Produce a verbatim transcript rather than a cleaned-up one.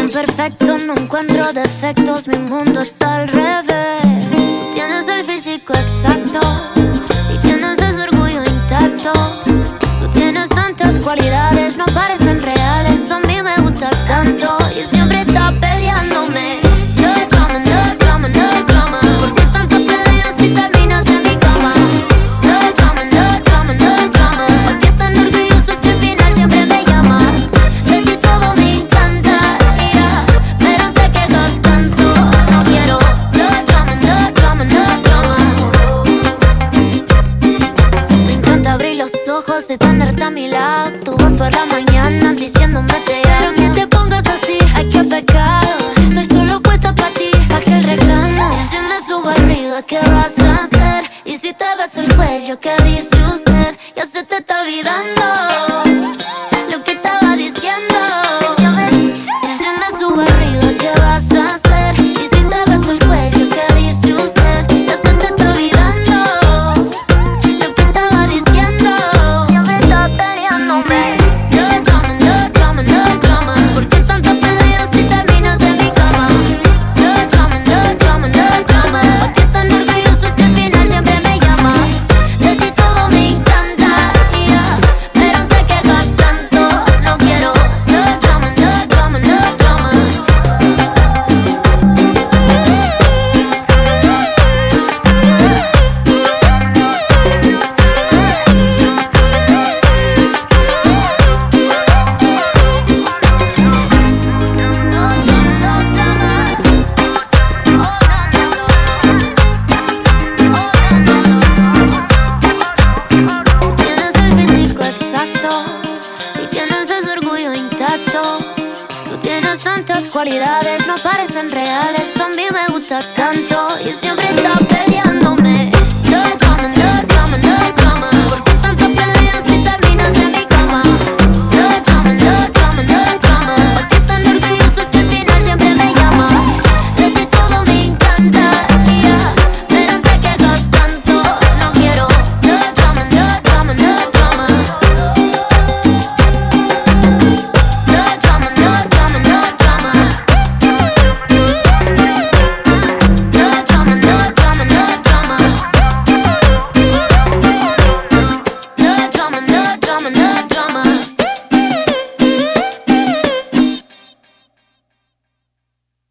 perfecto, no encuentro defectos, mi mundo está al revés. Tú tienes el físico exacto y tienes ese orgullo intacto. Tú tienes tantas cualidades, no parecen reales, tú a mí me gusta tanto y siempre estás peleándome. No drama, no drama, no drama. ¿Por qué tanto peleas si terminas en mi cama? No drama, no drama, no drama. ¿Por qué tan orgulloso si al final siempre me llamas? De ti todo me encanta, yeah, pero te quejas tanto. No quiero no drama, no drama, no drama. Me encanta abrir los ojos y tenerte a mi lado. Tu voz por la mañana diciéndome te amo. Pero que te pongas así, ay qué pecado. Estoy solo puesta pa' ti, pa' que el reclamo. Y si me subo arriba, ¿qué vas a hacer? Y si te beso el cuello, ¿qué dice usted? Ya se te está olvidando lo que estaba diciendo. Y si me subo arriba, ¿qué vas a hacer? Y si te beso el cuello, ¿qué dice usted? Ya se te está olvidando lo que estaba diciendo. Está peleándome. No drama, no drama, no drama. ¿Por qué tanta pelea si terminas en mi cama? No drama, no drama, no drama. ¿Por qué tan orgulloso si al final siempre me llamas? De ti todo me encanta, yeah, pero te quejas tanto. No quiero no drama, no drama, no drama. Tienes el físico exacto y tienes ese orgullo intacto. Tú tienes tantas cualidades, no parecen reales, tú a mí me gusta tanto y siempre estás peleando.